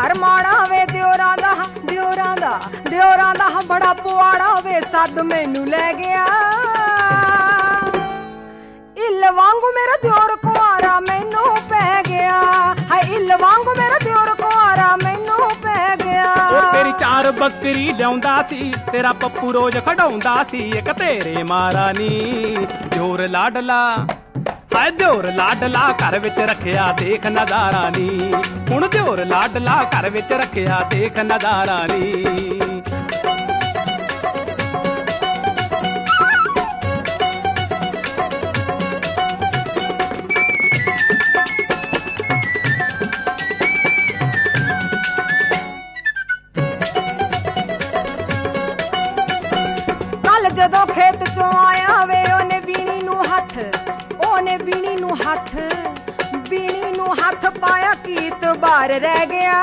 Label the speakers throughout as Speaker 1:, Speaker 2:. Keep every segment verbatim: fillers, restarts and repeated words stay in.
Speaker 1: घर माड़ा वे दियोरां दा दियोरां दा दियोरां दा बड़ा पुआड़ा वे सद मैनू लै गया इल वांगू मेरा दियोर कुआरा मैनू पै गया हाय इल वांगू मेरा दियोर कुआरा मैनू पै गया
Speaker 2: तेरी चार बकरी लियाउंदा सी तेरा पप्पू रोज खड़ाउंदा सी एक तेरे मारा नी दियोर लाडला हाय दियोर लाडला घर विच रखिया देख नजारा नी हुण दियोर लाडला घर विच रखिया देख नजारा नी
Speaker 1: जदों खेत चों आया वे ओने बीणी नू हथ ओने बीणी नू हथ बीणी नू हथ पाया कीत बार रह गया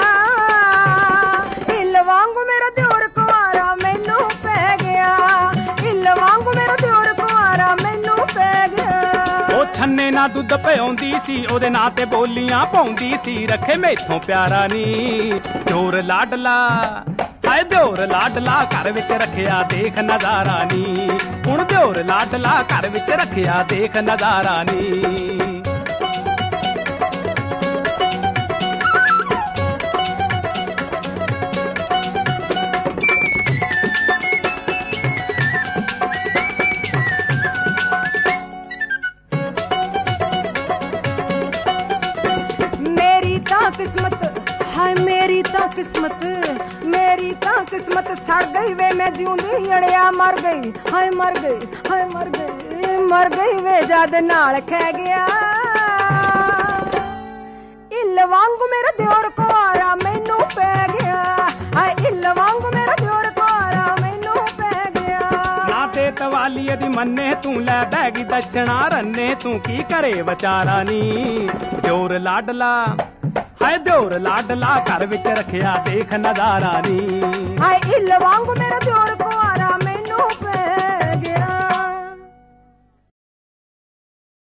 Speaker 1: इल वांगू मेरा दियोर कुआरा मैनू पै गया इल वांगू मेरा दियोर कुआरा मैनू पै गया
Speaker 2: ओ छन्ने ना दुध पियाउंदी सी ओदे नां ते बोलियां पाउंदी सी रखे मैथों प्यारा नी दियोर लाडला हाय दियोर लाडला घर विच रखिया देख नजारा नी हुण दियोर लाडला घर विच रखिया देख नजारा नी
Speaker 1: मेरी तां किस्मत हाय मेरी तां किस्मत मेरी तां किस्मत सड़ गई वे मैं जिउंदी अड़िया मर गई हाय मर गई हाय मर गई मर गई वे जद नाल खे गया इल वांगू मेरा दियोर कुआरा मैनू पै गया हाय इल वांगू मेरा दियोर कुआरा मैनू पै गया
Speaker 2: ना ते तवाली दी मन्ने तू लै बैगी दक्षिणा रन्ने तू की करे विचारा नी दियोर लाडला हाय दियोर लाडला घर विच रखिया देख नजारा नी
Speaker 1: हाय इल वांगू मेरा दियोर